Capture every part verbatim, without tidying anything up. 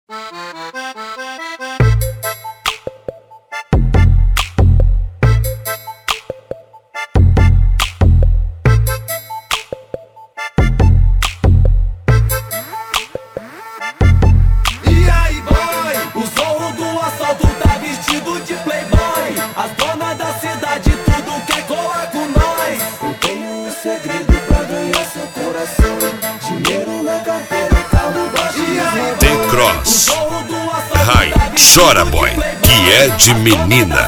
E aí, boy, o zorro do assalto tá vestido de playboy. As donas da cidade tudo quer colar com nós. Eu tenho um segredo pra ganhar seu coração: dinheiro na carteira, carro baixo. Tem cross, Rai, chora boy, que é de menina.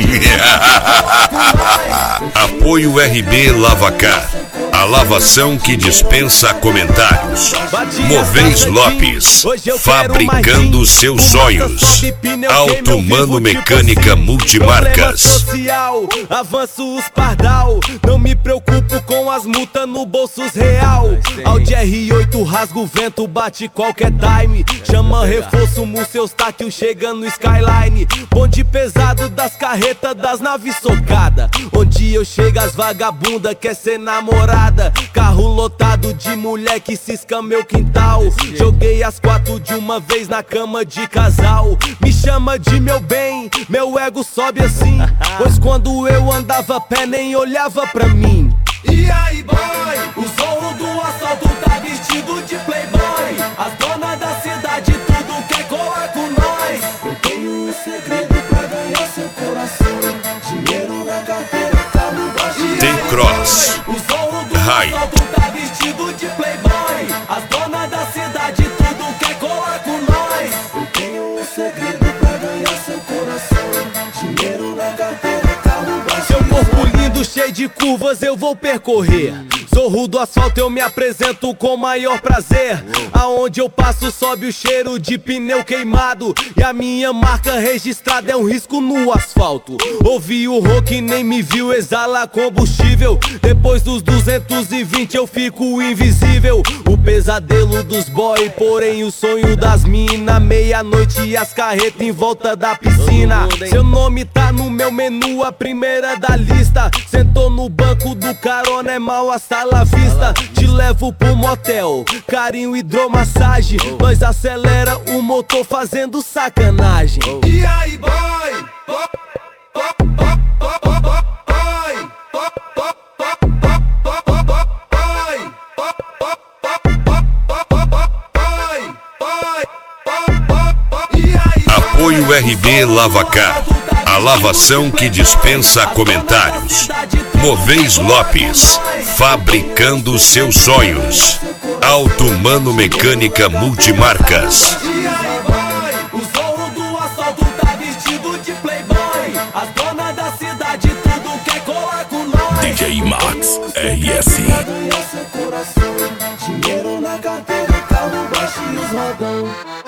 Apoio R B Lavacar, a lavação que dispensa comentários. Moveis Lopes, fabricando seus sonhos. Alto Mano Mecânica Multimarcas. Avanço os pardal, não me preocupo com as multas no bolsos real. Audi R oito rasga o vento, bate qualquer time. Chama reforço, seus táquil chega no skyline. Bonde pesado das carretas, das naves socada. Onde eu chego as vagabunda quer ser namorada. Carro lotado de mulher que cisca meu quintal. Joguei as quatro de uma vez na cama de casal. Me chama de meu bem, meu ego sobe assim. Pois quando eu andava a pé nem olhava pra mim. E aí, boy, o zorro do assalto tá vestido de playboy. As donas da cidade tudo quer colar com nós. Eu tenho um segredo pra ganhar seu coração: dinheiro na carteira, carro baixo. Tem cross, o zorro do Rai, assalto tá vestido de playboy. As donas da cidade tudo quer colar com nós. Eu tenho um segredo pra ganhar seu coração: dinheiro na carteira, carro baixo. Seu corpo lindo, cheio de curvas, eu vou percorrer. Zorro do asfalto, eu me apresento com maior prazer. Aonde eu passo sobe o cheiro de pneu queimado. E a minha marca registrada é um risco no asfalto. Ouvi o rock e nem me viu, exala combustível. Depois dos duzentos e vinte eu fico invisível. O pesadelo dos boy, porém o sonho das mina. Meia-noite e as carretas em volta da piscina. Seu nome tá no meu menu, a primeira da lista. Sentou no banco do carona, é mal a sala vista. Te levo pro motel, carinho, hidromassagem. Nós acelera o motor fazendo sacanagem. E aí, boy, Apoio R B Lavacar, a lavação que dispensa comentários. Moveis Lopes, fabricando seus sonhos. Alto Mano Mecânica Multimarcas. E aí, boy, o zorro do assalto tá vestido de playboy. As donas da cidade tudo quer colar com nós. D J Max R S. Dinheiro na carteira, carro baixo e os rodão.